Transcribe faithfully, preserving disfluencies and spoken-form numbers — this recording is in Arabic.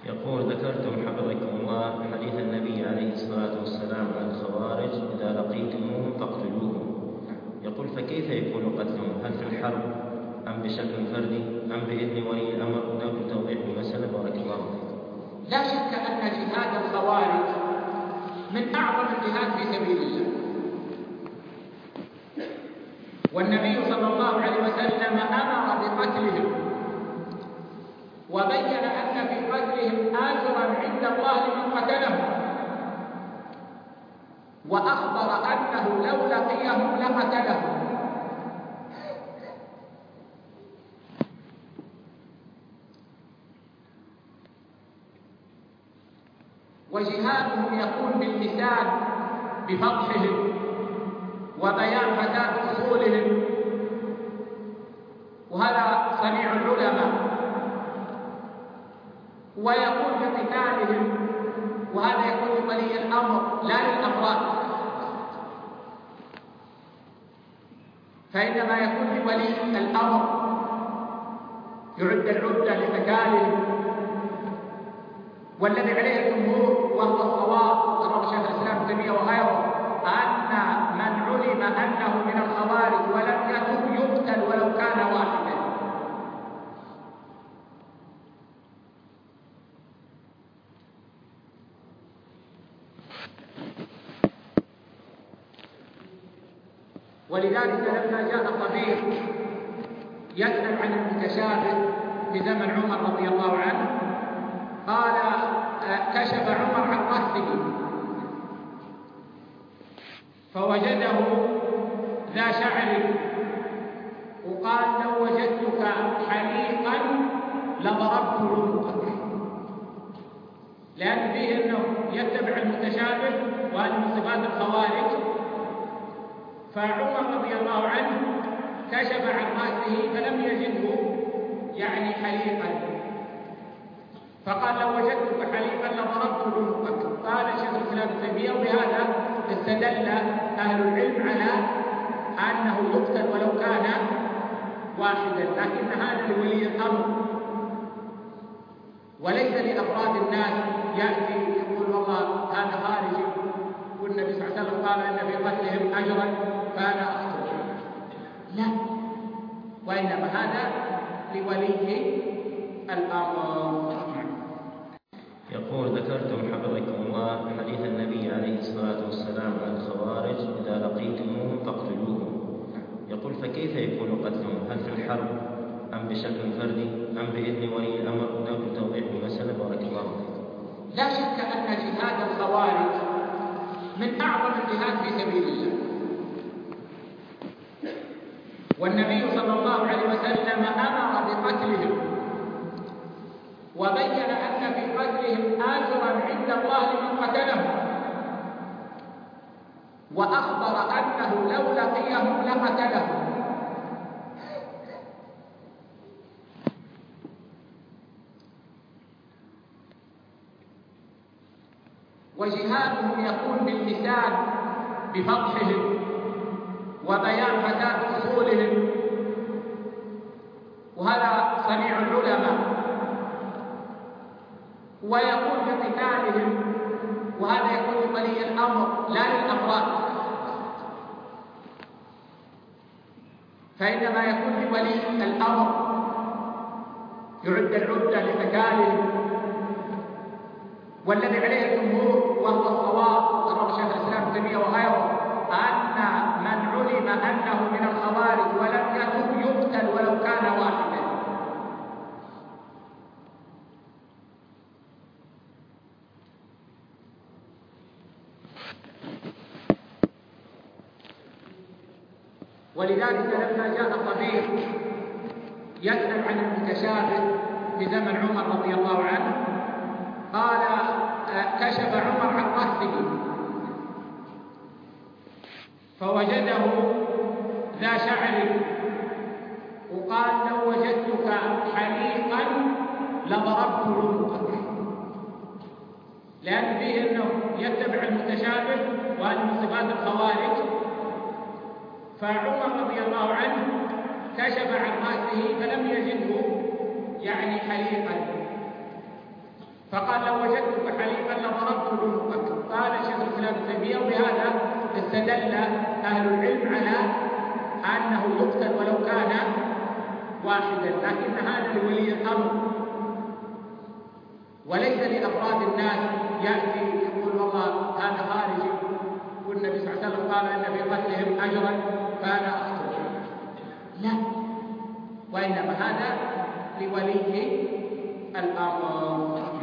يقول: ذكرتم حفظكم الله حديث النبي عليه الصلاة والسلام عن الخوارج: إذا لقيتموهم فاقتلوهم. يقول: فكيف يكون قتلهم؟ هل في الحرب أم بشكل فردي أم بإذن ولي الأمر؟ نرجو توضيح المسألة بارك الله فيكم. لا شك أن جهاد الخوارج من أعظم الجهاد في سبيل الله، والنبي صلى الله عليه وسلم أمر بقتلهم وبين أن في قتلهم أجرا عند الله لمن قتلهم، وأخبر أنه لو لقيهم لقتلهم. وجهادهم يكون باللسان بفضحهم وبيان فساد أصولهم، وهذا صنيع العلماء، ويكون بقتالهم، وهذا يكون لولي الأمر لا للأفراد، فإنما يكون لولي الأمر يعد العدة لقتالهم. والذي عليه الجمهور وهو الصواب قرر شيخ الإسلام ابن تيمية وغيره أن من علم أنه من الخوارج ولم يتب يقتل ولو كان واحدا. ولذلك لما جاء طبيب يسأل عن المتشابه في زمن عمر رضي الله عنه، قال: كشف عمر عن رأسه فوجده ذا شعر، وقال: لو وجدتك حليقا لضربت عنقك، لأن فيه أنه يتبع المتشابه وهذه من صفات الخوارج. فعمر رضي الله عنه كشف عن رأسه فلم يجده يعني حليقا، فقال: لو وجدتك حليقا لضربت عنقك. قال شيخ الإسلام ابن تيمية: وبهذا استدل أهل العلم على أنه يقتل ولو كان واحدا، لكن هذا لولي الأمر وليس لأفراد الناس يأتي يقول: والله هذا خارجي والنبي صلى الله عليه وسلم قال إن في قتلهم أجرا فأنا أقتل. لا، وإنما هذا لولي الأمر. يقول: ذكرتم حفظكم الله حديث النبي عليه الصلاة والسلام عن الخوارج: إذا لقيتموهم فاقتلوهم. يقول: فكيف يكون قتلهم؟ هل في الحرب أم بشكل فردي أم بإذن ولي الأمر؟ نرجو توضيح المسألة بارك الله فيكم. لا شك أن جهاد الخوارج من أعظم الجهاد في سبيل الله، والنبي صلى الله عليه وسلم أمر بقتلهم وبين أن في قتلهم أجرا عند الله لمن قتلهم، وأخبر أنه لو لقيهم لقتلهم. وجهادهم يكون باللسان بفضحهم وبيان فساد أصولهم، وهذا صنيع العلماء، ويكون بقتالهم، وهذا يكون لولي الأمر لا للأفراد، فإنما يكون لولي الأمر يعد العدة لقتالهم. والذي عليه الجمهور وهو الصواب قرر شيخ الإسلام ابن تيمية وغيره أن من علم أنه من الخوارج ولم يتب يقتل ولو كان واحدا. ولذلك لما جاء طبيب يسأل عن المتشابه في زمن عمر رضي الله عنه، قال: كشف عمر عن رأسه فوجده ذا شعر، وقال: لو وجدتك حليقا لضربت عنقك، لأن فيه أنه يتبع المتشابه وهذه من صفات الخوارج. فعمر رضي الله عنه كشف عن رأسه فلم يجده يعني حليقا، فقال لو وجدتك حليفا لضربت عنقك. قال شيخ الاسلام ابن تيميه وبهذا استدل اهل العلم على انه يقتل ولو كان واحدا، لكن هذا لولي الامر وليس لافراد الناس ياتي يقول والله هذا خارجي والنبي صلى الله عليه وسلم قال ان في قتلهم اجرا فانا اقتل، لا، وانما هذا لولي الامر.